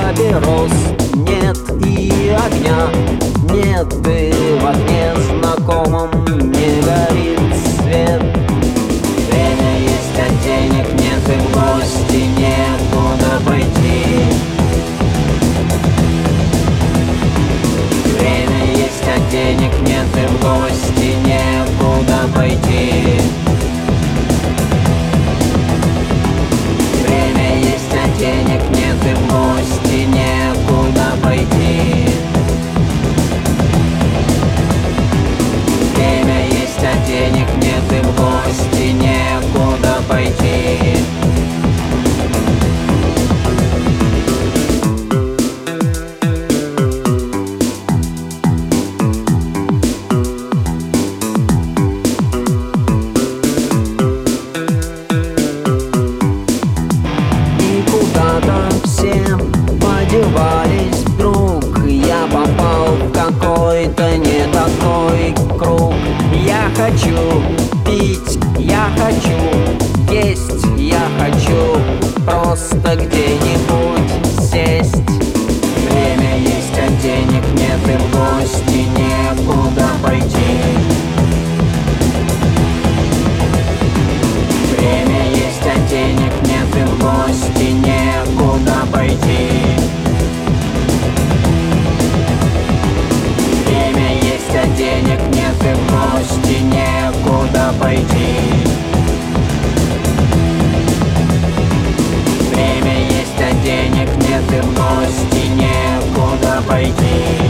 папирос, нет и огня, нет и в окне знакомом не горит свет. Время есть, а денег нет, и в гости некуда пойти. Время есть, а денег нет, и в гости некуда пойти. Время есть, а денег нет, и в гости некуда пойти. Время есть, а денег нет, и в гости некуда пойти. Подевались вдруг, я попал в какой-то не такой круг. Я хочу пить, я хочу есть, я хочу просто где-нибудь сесть. Время есть, а денег нет, и в гости некуда пойти. Время есть, а денег нет, и в гости некуда пойти. Время есть, а денег нет, и в гости некуда пойти. Время есть, а денег нет, и в гости некуда пойти.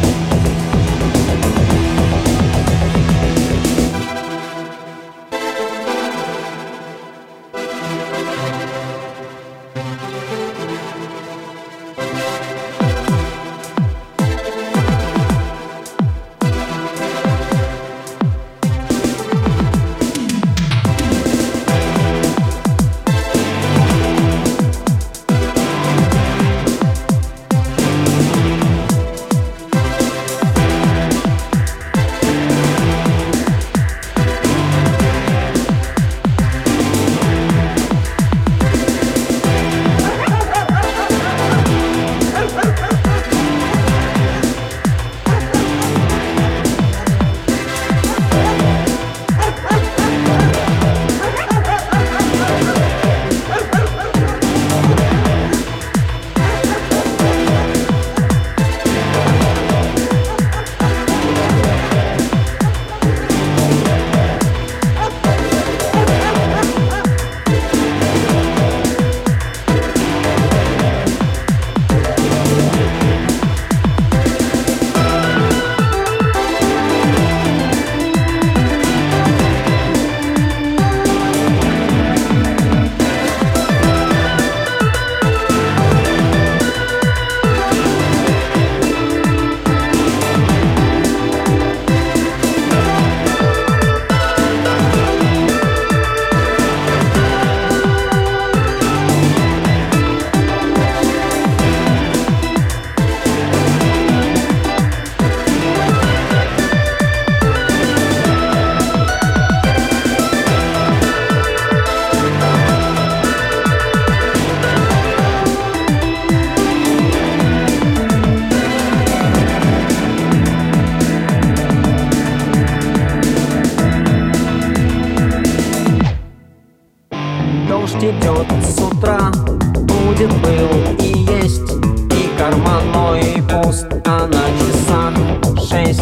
Дождь идет с утра, будет, был и есть, и карман мой пуст, а на часах 6.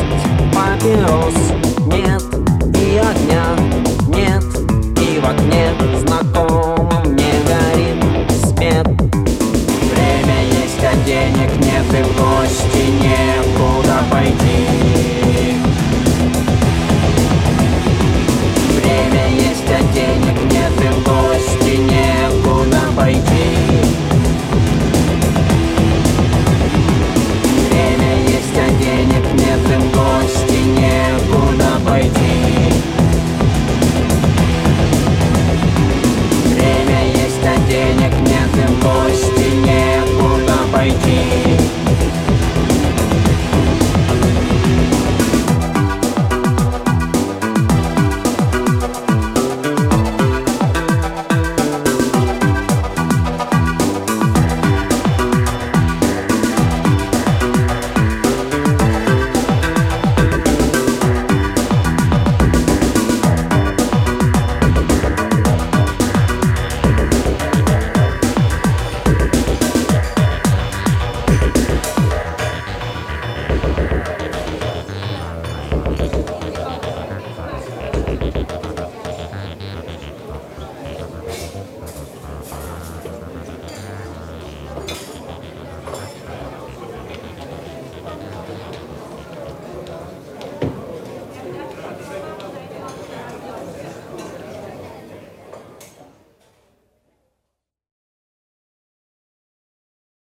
Папирос нет и огня нет, и в окне знакомом не горит свет. Время есть, а денег нет, и в гости некуда пойти.